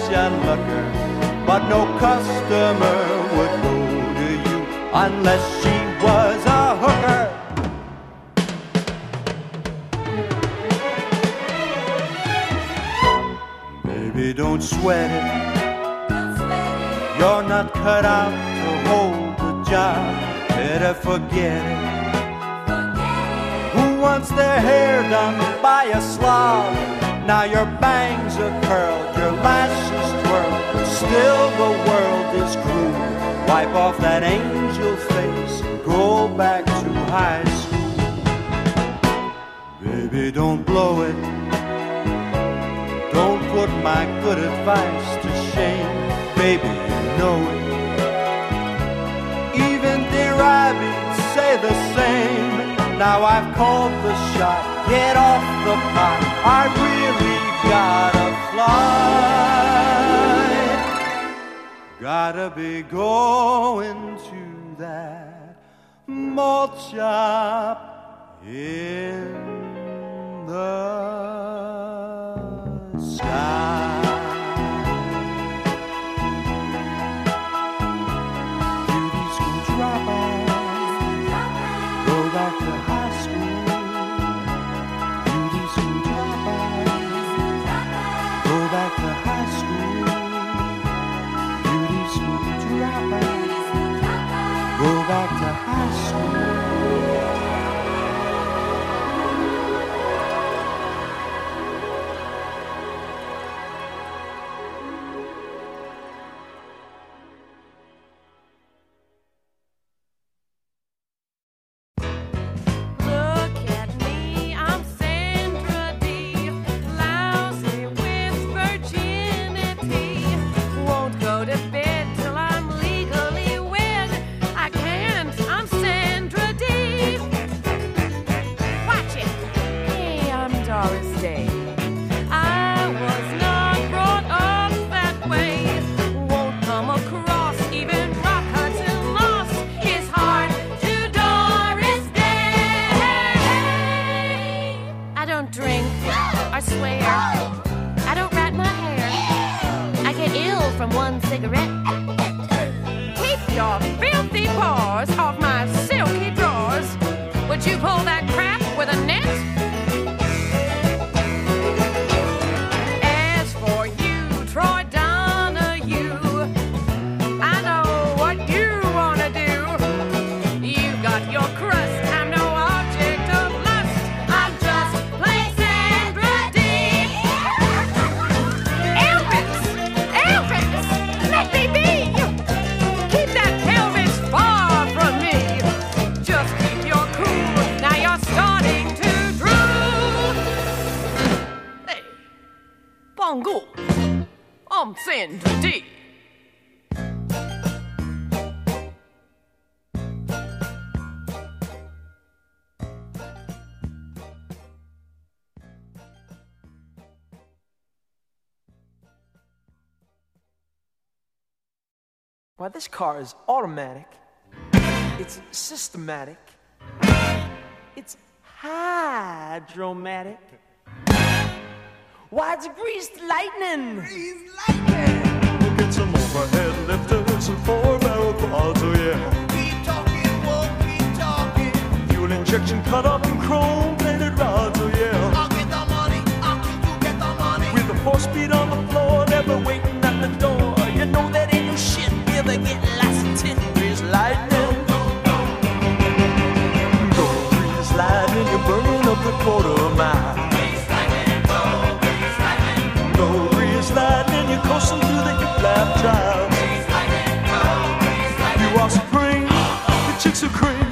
you looker, but no customer would go to you unless she was a hooker. Baby, don't sweat it. You're not cut out to hold the job. Better forget it. Who wants their hair done by a slob? Now your bangs are curled, your lashes twirled, but still the world is cruel. Wipe off that angel face and go back to high school. Baby, don't blow it. Don't put my good advice to shame. Baby, you know it. Even dear rabbits say the same. Now I've called the shot. Get off the pot. I really gotta fly. Gotta be going to that malt shop in the sky. Beauty school dropout, go back to high school. Beauty school dropout, go back to high school. Beauty school dropout, go back to high school. Why, this car is automatic. It's systematic. It's hydromatic. Why, it's greased lightning. Greased lightning. We'll get some overhead lifters and 4-barrel quads, oh yeah. Keep talking, won't keep talking. Fuel injection cut up in chrome-plated rods, oh yeah. I'll get the money, I'll get the money. With a 4-speed on the floor, never waiting at the door. You know that ain't no shit. They get lots of 10 grease lightning. Go grease lightning, you're burning up the quarter-mile. Grease lightning, go grease lightning. Go grease lightning, you're coasting through the hip-lap drive. Grease lightning, go grease lightning. You are supreme, the chicks are cream.